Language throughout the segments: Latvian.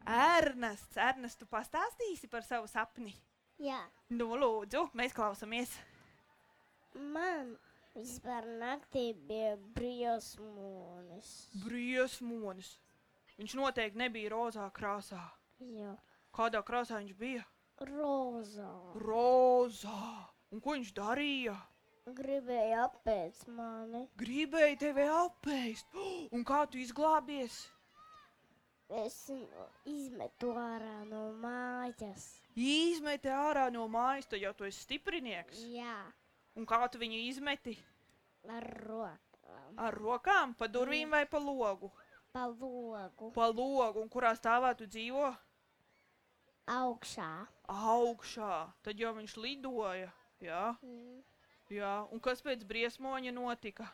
Ernest, tu pastāstīsi par savu sapni? Jā, Nu, lūdzu, mēs klausamies. man vispār naktī bija briesmonis. Briesmonis. Viņš noteikti nebija rozā krāsā. Jā, Kādā krāsā viņš bija? rozā. Rozā. Un ko viņš darīja? Gribēja apēst mani. Gribēja tevi apēst. Un kā tu izglābies? Es viņu izmetu ārā no mājas. Izmeti ārā no mājas, tad jau tu esi stiprinieks. Jā, Un kā tu viņu izmeti? ar rokām. Ar rokām, pa durvīm vai pa logu? Pa logu. Pa logu, un kurā stāvā tu dzīvo? Augšā. Augšā, tad jau viņš lidoja, jā? Jā, un kas pēc briesmoņa notika?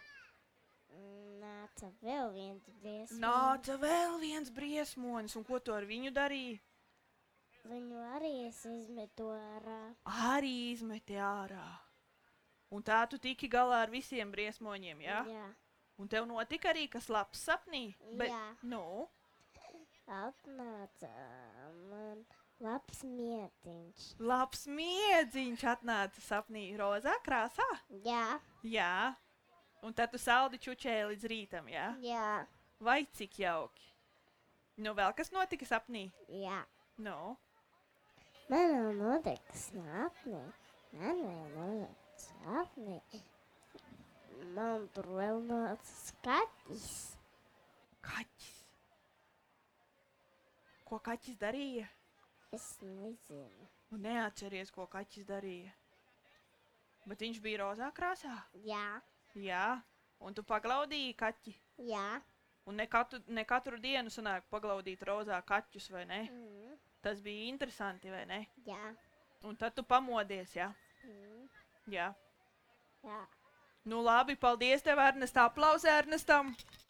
Nāca vēl viens briesmonis. Nāca vēl viens briesmonis, un ko tu ar viņu darīji? Viņu arī es izmetu ārā. Arī izmeti ārā. Un tā tu tiki galā ar visiem briesmoņiem, jā? Jā. Un tev notika arī kas labs sapnī? Jā. Nu, Atnāca man labs mietiņš. labs miedziņš atnāca sapnī rozā krāsā? Jā, Jā. Un tad tu saldi čučēji līdz rītam, jā? jā, Vai cik jauki? Nu, vēl kas notika sapnī? jā. Nu, Man vēl notika sapnī. Man tur vēl nāca skaķis. kaķis. Ko kaķis darīja? Es nezinu. Nu, neatceries, ko kaķis darīja. Bet viņš bija rozā krāsā? Jā, Jā. Un tu paglaudīji kaķi? jā. Un ne katru dienu sanāk paglaudīt rozā kaķus, vai ne? Tas bija interesanti, vai ne? Jā, Un tad tu pamodies, jā? Jā. jā. Nu labi, paldies tev, Ernest, aplausi Ernestam!